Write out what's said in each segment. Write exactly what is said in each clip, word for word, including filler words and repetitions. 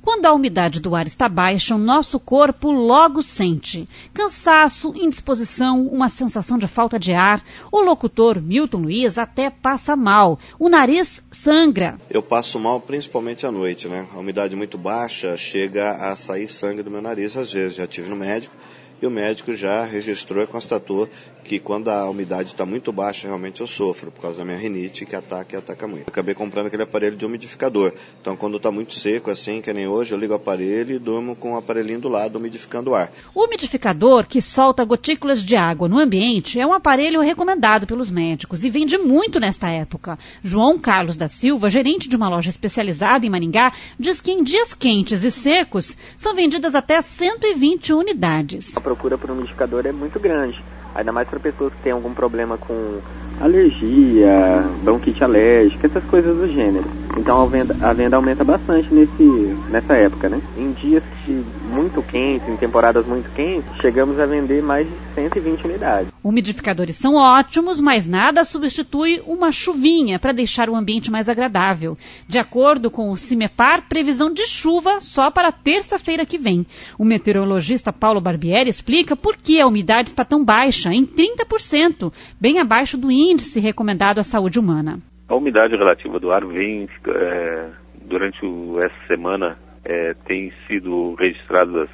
Quando a umidade do ar está baixa, o nosso corpo logo sente cansaço, indisposição, uma sensação de falta de ar. O locutor Milton Luiz até passa mal. O nariz sangra. Eu passo mal principalmente à noite, né? A umidade muito baixa, chega a sair sangue do meu nariz às vezes. Já tive no médico e o médico já registrou e constatou que quando a umidade está muito baixa, realmente eu sofro, por causa da minha rinite, que ataca e ataca muito. Eu acabei comprando aquele aparelho de umidificador. Então, quando está muito seco, assim, que nem hoje, eu ligo o aparelho e durmo com o aparelhinho do lado, umidificando o ar. O umidificador, que solta gotículas de água no ambiente, é um aparelho recomendado pelos médicos e vende muito nesta época. João Carlos da Silva, gerente de uma loja especializada em Maringá, diz que em dias quentes e secos, são vendidas até cento e vinte unidades. A procura por umidificador é muito grande. Ainda mais para pessoas que têm algum problema com alergia, bronquite alérgica, essas coisas do gênero. Então a venda, a venda aumenta bastante nesse, nessa época, né? Em dias de muito quentes, em temporadas muito quentes, chegamos a vender mais de cento e vinte unidades. Umidificadores são ótimos, mas nada substitui uma chuvinha para deixar o ambiente mais agradável. De acordo com o CIMEPAR, previsão de chuva só para terça-feira que vem. O meteorologista Paulo Barbieri explica por que a umidade está tão baixa, em trinta por cento, bem abaixo do índice recomendado à saúde humana. A umidade relativa do ar vem, é, durante o, essa semana, é, tem sido registradas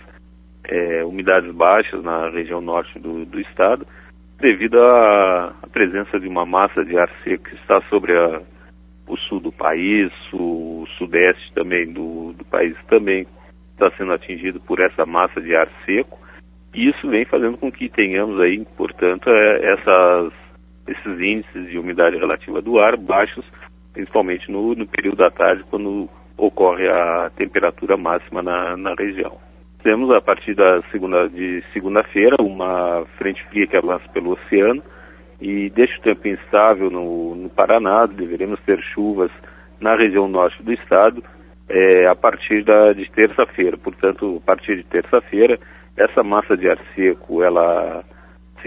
é, umidades baixas na região norte do, do estado, devido à, à presença de uma massa de ar seco que está sobre a, o sul do país, o sudeste também do, do país também está sendo atingido por essa massa de ar seco. E isso vem fazendo com que tenhamos aí, portanto, é, essas, esses índices de umidade relativa do ar baixos, principalmente no, no período da tarde, quando ocorre a temperatura máxima na, na região. Temos, a partir da segunda, de segunda-feira, uma frente fria que avança pelo oceano e deixa o tempo instável no, no Paraná. Deveremos ter chuvas na região norte do estado é, a partir da, de terça-feira. Portanto, a partir de terça-feira, essa massa de ar seco, ela se,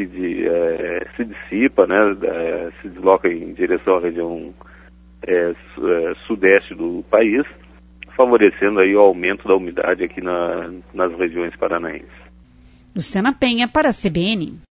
é, se dissipa, né, é, se desloca em direção à região é, sudeste do país, favorecendo aí o aumento da umidade aqui na, nas regiões paranaenses. Luciana Penha para a C B N.